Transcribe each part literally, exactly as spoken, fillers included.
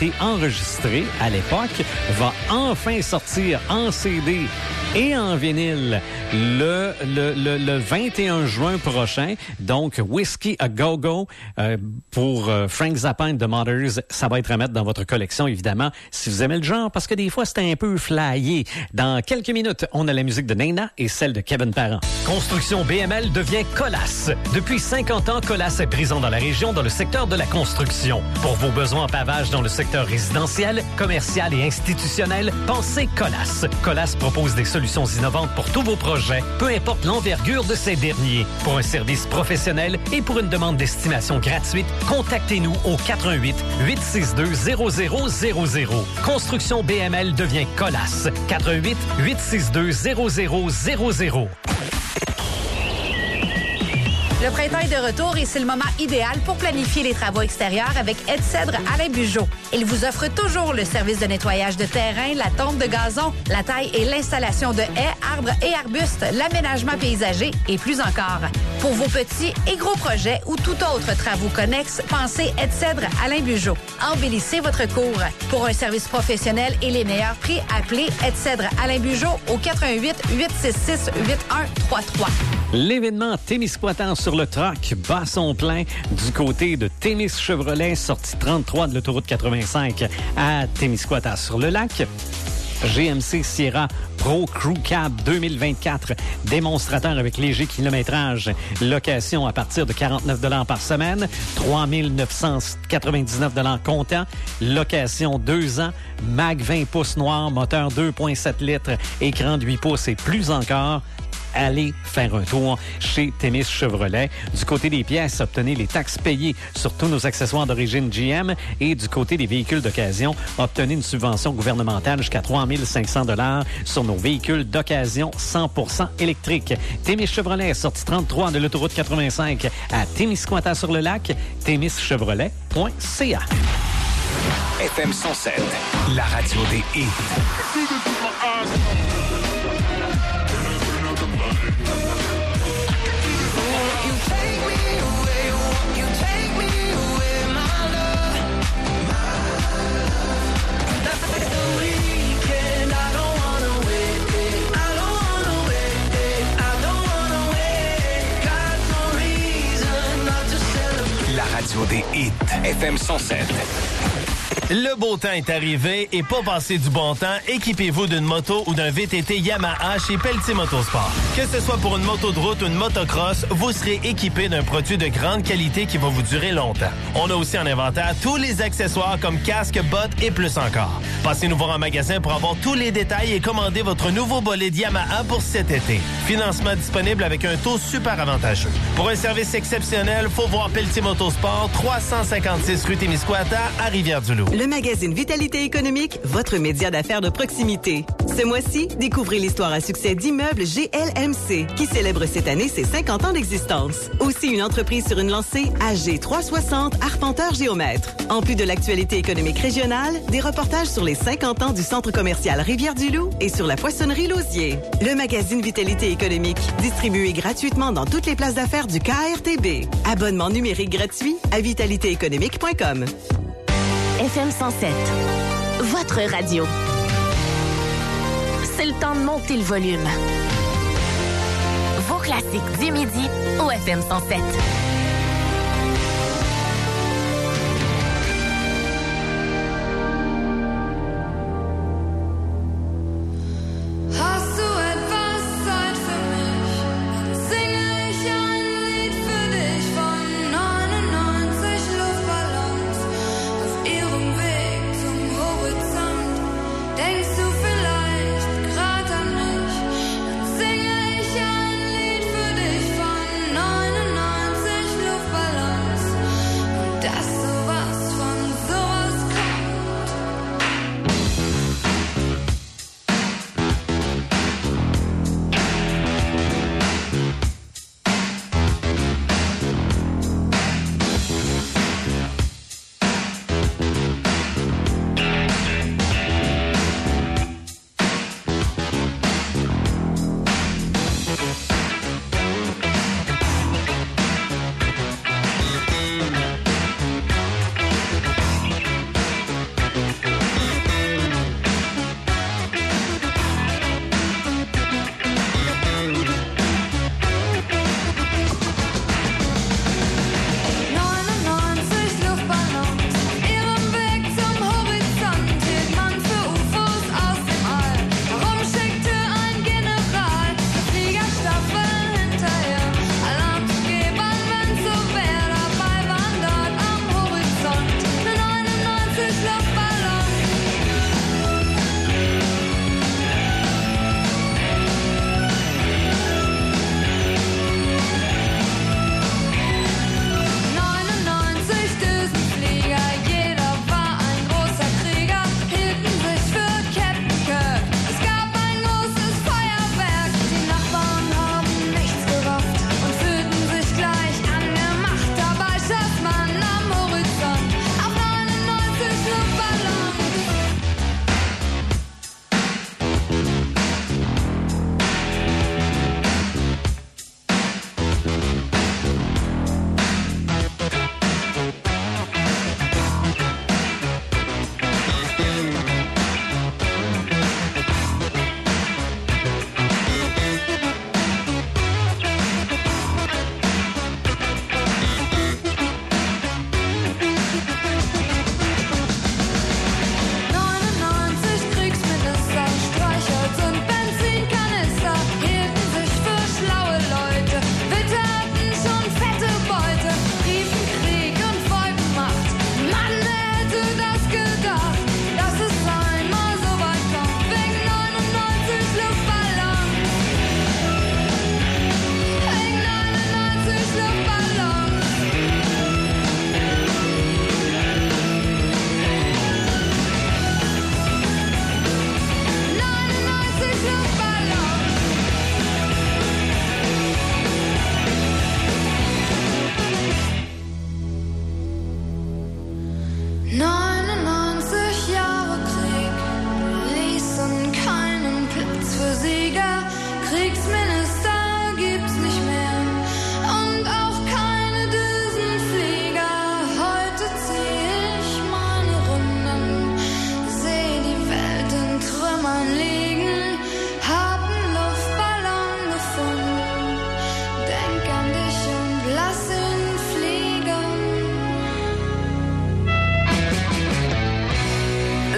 été enregistré à l'époque va enfin sortir en C D et en vinyle le, le, le, le vingt et un juin prochain. Donc, Whiskey a Go-Go euh, pour euh, Frank Zappa and the Mothers. Ça va être à mettre dans votre collection, évidemment, si vous aimez le genre, parce que des fois, c'est un peu flyé. Dans quelques minutes, on a la musique de Nena et celle de Kevin Parent. Construction B M L devient Colas. Depuis cinquante ans, Colas est présent dans la région dans le secteur de la construction. Pour vos besoins en pavage dans le secteur résidentiel, commercial et institutionnel, pensez Colas. Colas propose des solutions innovantes pour tous vos projets, peu importe l'envergure de ces derniers. Pour un service professionnel et pour une demande d'estimation gratuite, contactez-nous au quatre un huit, huit six deux, zéro zéro zéro zéro. Construction B M L devient Colas. quatre un huit, huit six deux, zéro zéro zéro zéro. Le printemps est de retour et c'est le moment idéal pour planifier les travaux extérieurs avec Aide-Cèdre Alain Bugeaud. Il vous offre toujours le service de nettoyage de terrain, la tonte de gazon, la taille et l'installation de haies, arbres et arbustes, l'aménagement paysager et plus encore. Pour vos petits et gros projets ou tout autre travaux connexes, pensez Aide-Cèdre Alain Bugeaud. Embellissez votre cour. Pour un service professionnel et les meilleurs prix, appelez Aide-Cèdre Alain Bugeaud au quatre un huit, huit six six, huit un trois trois. L'événement Témiscouatan sur le troc bat son plein du côté de Témis Chevrolet, sortie trente-trois de l'autoroute quatre-vingt-cinq à Témiscouatan sur le lac. G M C Sierra Pro Crew Cab deux mille vingt-quatre, démonstrateur avec léger kilométrage, location à partir de quarante-neuf dollars par semaine, trois mille neuf cent quatre-vingt-dix-neuf dollars comptant, location deux ans, mag vingt pouces noir, moteur deux virgule sept litres, écran de huit pouces et plus encore. Allez faire un tour chez Témis Chevrolet. Du côté des pièces, obtenez les taxes payées sur tous nos accessoires d'origine G M et du côté des véhicules d'occasion, obtenez une subvention gouvernementale jusqu'à trois mille cinq cents dollars sur nos véhicules d'occasion cent pour cent électriques. Témis Chevrolet, sortie trente-trois de l'autoroute quatre-vingt-cinq à Témiscouatan-sur-le-Lac, témis chevrolet point c a. F M cent sept, la radio des hits. Radio des hits. F M cent sept. Le beau temps est arrivé et pour passer du bon temps, équipez-vous d'une moto ou d'un V T T Yamaha chez Pelletier Motosport. Que ce soit pour une moto de route ou une motocross, vous serez équipé d'un produit de grande qualité qui va vous durer longtemps. On a aussi en inventaire tous les accessoires comme casque, bottes et plus encore. Passez nous voir en magasin pour avoir tous les détails et commander votre nouveau bolide Yamaha pour cet été. Financement disponible avec un taux super avantageux. Pour un service exceptionnel, faut voir Pelletier Motosport, trois cent cinquante-six rue Témiscouatan à Rivière-du-Loup. Le magazine Vitalité économique, votre média d'affaires de proximité. Ce mois-ci, découvrez l'histoire à succès d'Immeubles G L M C, qui célèbre cette année ses cinquante ans d'existence. Aussi une entreprise sur une lancée, A G trois cent soixante, arpenteur géomètre. En plus de l'actualité économique régionale, des reportages sur les cinquante ans du centre commercial Rivière-du-Loup et sur la poissonnerie Lausier. Le magazine Vitalité économique, distribué gratuitement dans toutes les places d'affaires du K R T B. Abonnement numérique gratuit à vitalité économique point com. F M cent sept, votre radio. C'est le temps de monter le volume. Vos classiques du midi au F M cent sept. Singe ich ein Lied für dich von neunundneunzig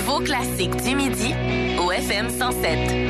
Vos classiques du midi au F M cent sept.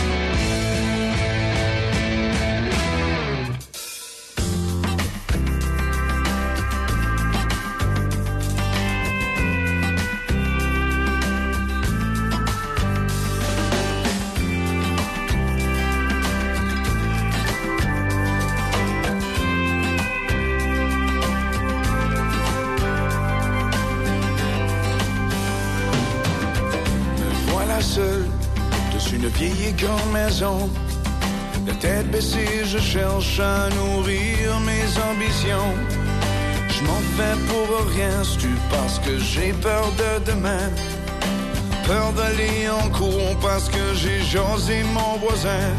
Vieille grande maison, la tête baissée, je cherche à nourrir mes ambitions. Je m'en fais pour rien, c'est-tu parce que j'ai peur de demain? Peur d'aller en cours parce que j'ai jasé mon voisin.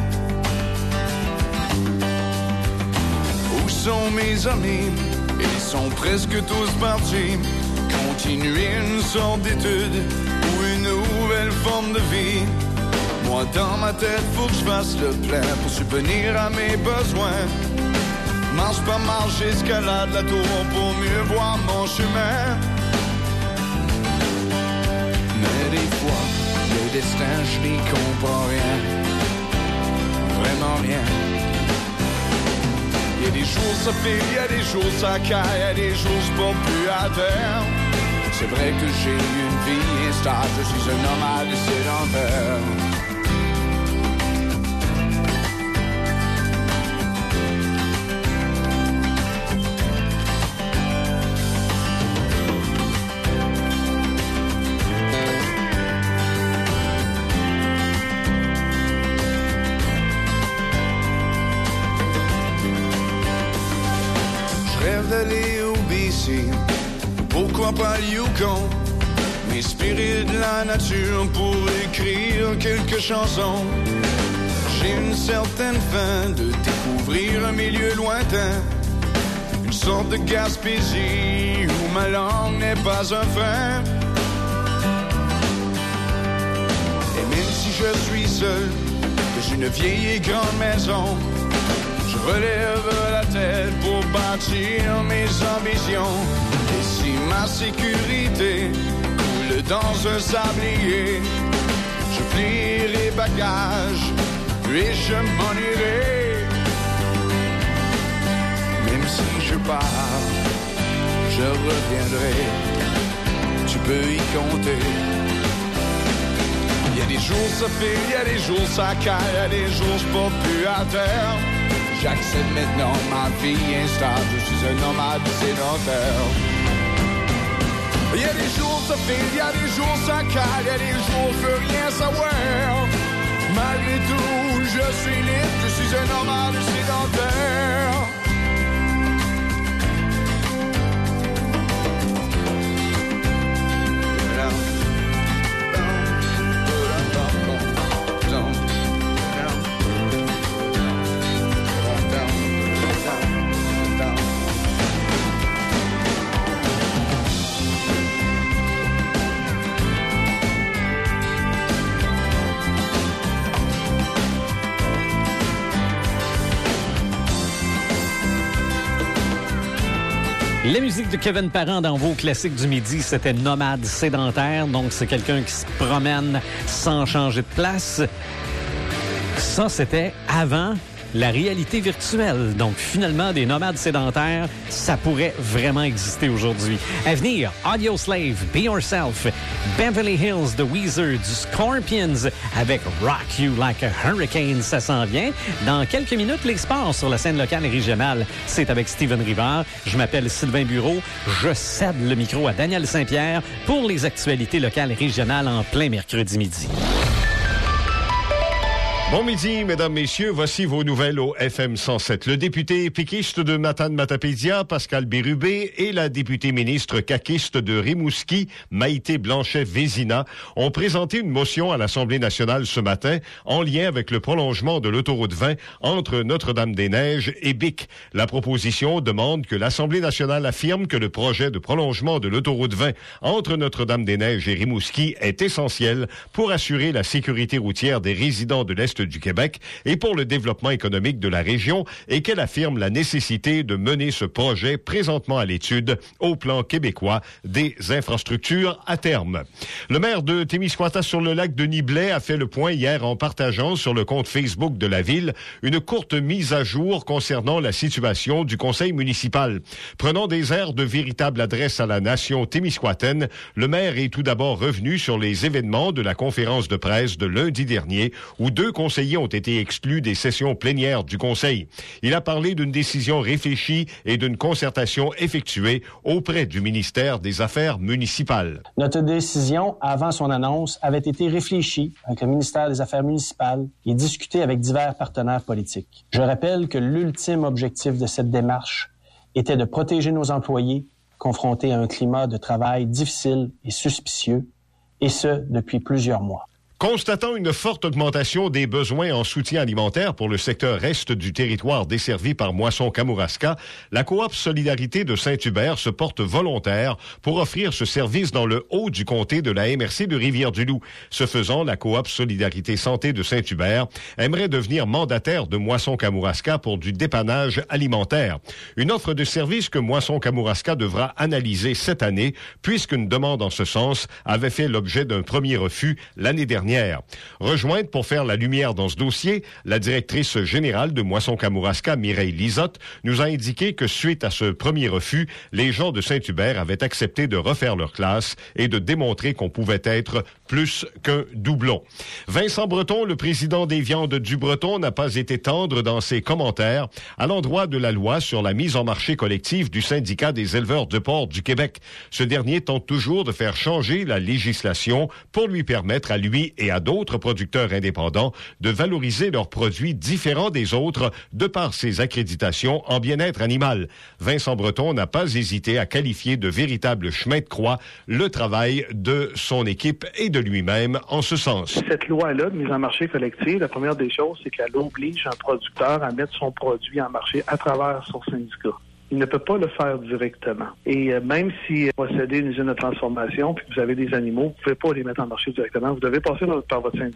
Où sont mes amis? Ils sont presque tous partis. Continuer une sorte d'étude ou une nouvelle forme de vie. Moi, dans ma tête, faut que je fasse le plein pour subvenir à mes besoins. Marche par marche, escalade la tour pour mieux voir mon chemin. Mais des fois, le destin, je n'y comprends rien. Vraiment rien. Il y a des jours ça fait, il y a des jours ça caille, il y a des jours je porte plus à terre. C'est vrai que j'ai une vie instable, je suis un nomade sédentaire. D'aller au B C, pourquoi pas le Yukon, m'inspirer de la nature pour écrire quelques chansons. J'ai une certaine faim de découvrir un milieu lointain, une sorte de Gaspésie où ma langue n'est pas un frein. Et même si je suis seul, que j'ai une vieille et grande maison, je relève la tête pour bâtir mes ambitions. Et si ma sécurité coule dans un sablier, je plie les bagages et je m'en irai. Même si je pars, je reviendrai. Tu peux y compter. Il y a des jours ça fait, il y a des jours ça caille, il y a des jours je porte plus à terre. J'accepte maintenant ma vie instable, je suis un nomade sédentaire. Il y a des jours ça fait, il y a des jours ça cale, il y a des jours je veux rien savoir. Malgré tout, je suis libre, je suis un nomade sédentaire. La musique de Kevin Parent dans vos classiques du midi, c'était Nomade sédentaire. Donc, c'est quelqu'un qui se promène sans changer de place. Ça, c'était avant la réalité virtuelle. Donc, finalement, des nomades sédentaires, ça pourrait vraiment exister aujourd'hui. À venir, Audio Slave, Be Yourself, Beverly Hills, The Weezer, du Scorpions avec Rock You Like a Hurricane, ça s'en vient. Dans quelques minutes, les sports sur la scène locale et régionale, c'est avec Steven Rivard. Je m'appelle Sylvain Bureau. Je cède le micro à Daniel Saint-Pierre pour les actualités locales et régionales en plein mercredi midi. Bon midi, mesdames, messieurs. Voici vos nouvelles au F M cent sept. Le député péquiste de Matane-Matapédia, Pascal Bérubé, et la députée ministre caquiste de Rimouski, Maïté Blanchet-Vézina, ont présenté une motion à l'Assemblée nationale ce matin en lien avec le prolongement de l'autoroute vingt entre Notre-Dame-des-Neiges et Bic. La proposition demande que l'Assemblée nationale affirme que le projet de prolongement de l'autoroute vingt entre Notre-Dame-des-Neiges et Rimouski est essentiel pour assurer la sécurité routière des résidents de l'Est l'Est du Québec et pour le développement économique de la région et qu'elle affirme la nécessité de mener ce projet présentement à l'étude au plan québécois des infrastructures à terme. Le maire de Témiscouata-sur-le-Lac, Denis Blais, a fait le point hier en partageant sur le compte Facebook de la ville une courte mise à jour concernant la situation du conseil municipal. Prenant des airs de véritable adresse à la nation témiscouataine, le maire est tout d'abord revenu sur les événements de la conférence de presse de lundi dernier où deux conseillers ont été exclus des sessions plénières du conseil. Il a parlé d'une décision réfléchie et d'une concertation effectuée auprès du ministère des Affaires municipales. Notre décision, avant son annonce, avait été réfléchie avec le ministère des Affaires municipales et discutée avec divers partenaires politiques. Je rappelle que l'ultime objectif de cette démarche était de protéger nos employés confrontés à un climat de travail difficile et suspicieux, et ce, depuis plusieurs mois. Constatant une forte augmentation des besoins en soutien alimentaire pour le secteur est du territoire desservi par Moisson-Kamouraska, la coop Solidarité de Saint-Hubert se porte volontaire pour offrir ce service dans le haut du comté de la M R C de Rivière-du-Loup. Ce faisant, la coop Solidarité Santé de Saint-Hubert aimerait devenir mandataire de Moisson-Kamouraska pour du dépannage alimentaire. Une offre de service que Moisson-Kamouraska devra analyser cette année, puisqu'une demande en ce sens avait fait l'objet d'un premier refus l'année dernière. Rejointe pour faire la lumière dans ce dossier, la directrice générale de Moisson-Kamouraska, Mireille Lisotte, nous a indiqué que suite à ce premier refus, les gens de Saint-Hubert avaient accepté de refaire leur classe et de démontrer qu'on pouvait être plus qu'un doublon. Vincent Breton, le président des viandes du Breton, n'a pas été tendre dans ses commentaires à l'endroit de la loi sur la mise en marché collective du syndicat des éleveurs de porc du Québec. Ce dernier tente toujours de faire changer la législation pour lui permettre à lui et à d'autres producteurs indépendants de valoriser leurs produits différents des autres de par ses accréditations en bien-être animal. Vincent Breton n'a pas hésité à qualifier de véritable chemin de croix le travail de son équipe et de lui-même en ce sens. Cette loi-là de mise en marché collective, la première des choses, c'est qu'elle oblige un producteur à mettre son produit en marché à travers son syndicat. Il ne peut pas le faire directement. Et euh, même si vous possédez une usine de transformation puis que vous avez des animaux, vous ne pouvez pas les mettre en marché directement. Vous devez passer par votre syndicat.